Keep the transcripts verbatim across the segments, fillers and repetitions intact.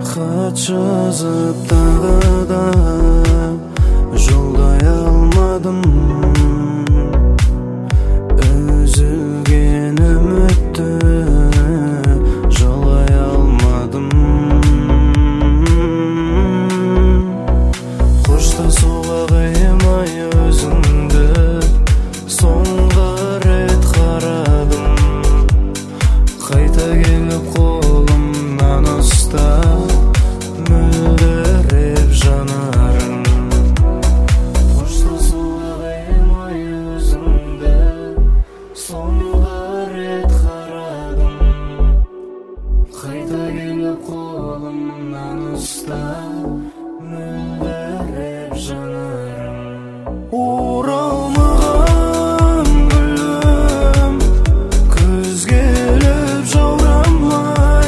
Хат жазып тағы да жолдай алмадым. Үзілген үмітті жалай алмадым. Қоштасуға қимай өзіңді соңғы рет қарадым. Қайта келіп қолымнан ұстап мөлдіреп жанарың. Қоштасуға қимай өзіңді соңғы рет қарадым. Қайта келіп қолымнан ұстап мөлдіреп жанарың. Оралмаған гүлім күз келіп жаурамай.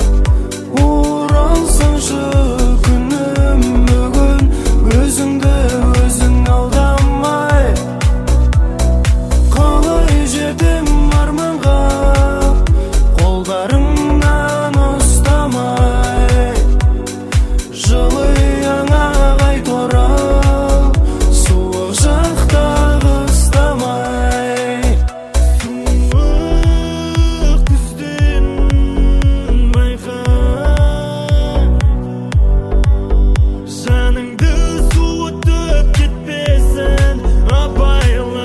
Оралсаңшы күнім бүгін, өзіңді өзің алдамай. Қалай жетем арманға қолдарыңнан ұстамай. Жылы яңа қайт орал, суық жақтағы ұстамай. Суық күзден байқа, жаныңды суытып кетпесін абайла.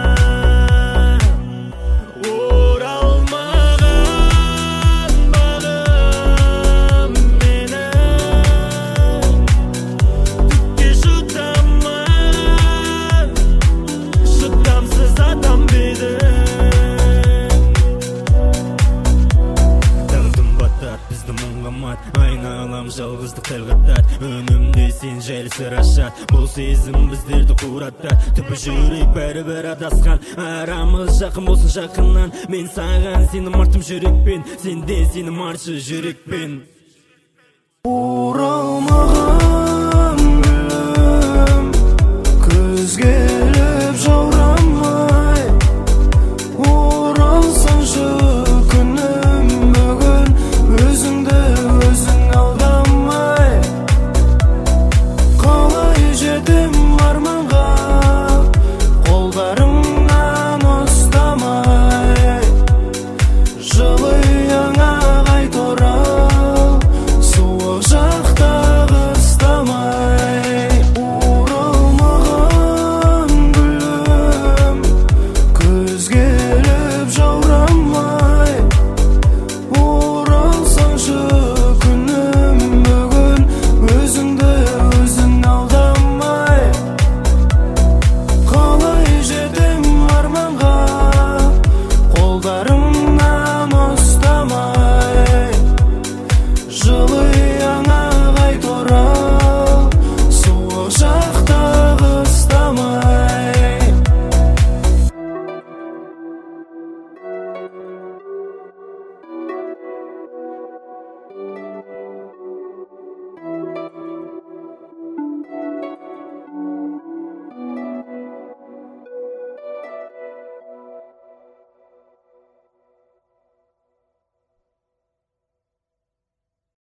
Оралмаған бағым менің, түкке жұтамын, жұтамсыз адам бедің. Дағдым батат, бізді мұңға мат, айналам жалғыздық тілғаттат. Өнімде сен жайлы сырашат, бұл сезім біздерді қуратат. Түпі жүрек бәрі-бәрі адасқан, арамыз жақын болсын жақыннан. Мен саған сенім артым жүрекпен, сенде сенім аршы жүрекпен. Оралмаған гүлім күз келіп жаурамай. Оралсаңшы күнім бүгін, өзіңді өзің алдамай. Қалай жетем арманға қолдарыңнан ұстамай. Жылы яңа қайт орал, суық жақтағы ұстамай. Оралмаған гүлім күз келіп жаурамай. Оралсаңшы күнім бүгін, өзіңді өзің алдамай. Қалай жетем арманға қолдарыңнан ұстамай. Жылы